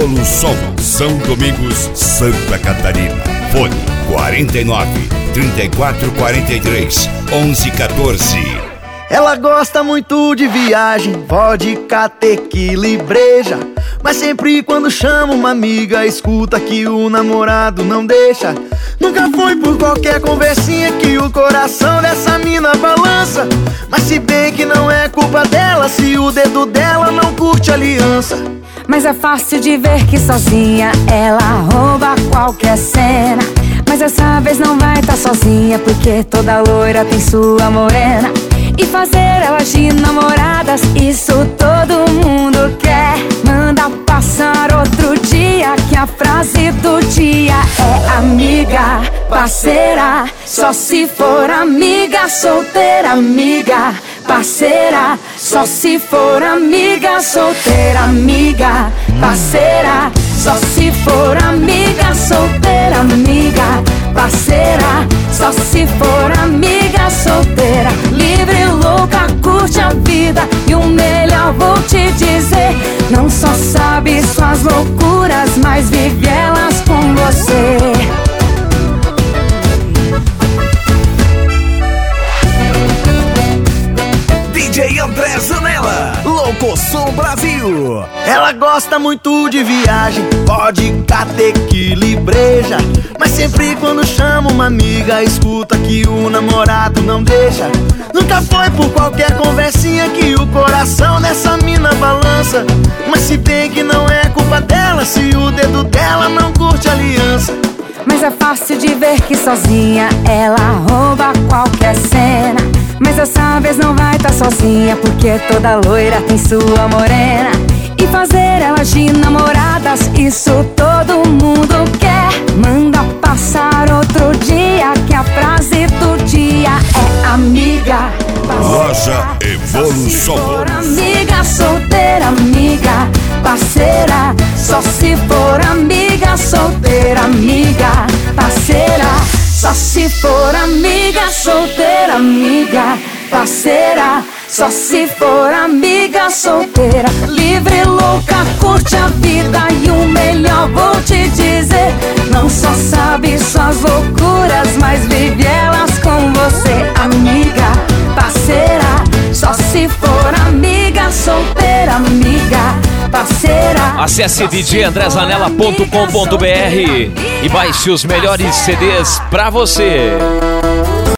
Evolução, São Domingos, Santa Catarina. Fone 49 34 43 11 14. Ela gosta muito de viagem, vodka, tequila e breja. Mas sempre quando chama uma amiga, escuta que o namorado não deixa. Nunca foi por qualquer conversinha que o coração dessa mina balança. Mas se bem que não é culpa dela, se o dedo dela não curte aliança. Mas é fácil de ver que sozinha ela rouba qualquer cena. Mas dessa vez não vai tá sozinha, porque toda loira tem sua morena. E fazer elas de namoradas, isso todo mundo quer. Manda passar outro dia, que a frase do dia é amiga, parceira. Só se for amiga, solteira, amiga, parceira. Só se for amiga, solteira, amiga, parceira. Só se for amiga, solteira, amiga, parceira. Só se for amiga, solteira, livre, louca, curte a vida. E o melhor vou te dizer, não só sabe suas loucuras, mas vive elas com você. DJ André Zanella, Locosom Brasil. Ela gosta muito de viagem, vodka, tequila e breja. Mas sempre quando chama uma amiga, escuta que o namorado não deixa. Nunca foi por qualquer conversinha que o coração dessa mina balança. Mas se bem que não é culpa dela, se o dedo dela não curte aliança. Mas é fácil de ver que sozinha ela rouba qualquer cena. Mas dessa vez não vai tá sozinha, porque toda loira tem sua morena. E fazer elas de namoradas, isso todo mundo quer. Manda passar outro dia, que a frase do dia é amiga, Loja Evolução. Só se for amiga, solteira, amiga, parceira. Só se for amiga, solteira, amiga, parceira. Só se for amiga, solteira, amiga, parceira. Só se for amiga, solteira, livre, louca, curte a vida. E o melhor vou te dizer, não só sabe suas loucuras, mas vive elas com você. Amiga, parceira. Só se for amiga, solteira, amiga, parceira. Acesse djandrezanella.com.br e baixe os melhores CDs pra você.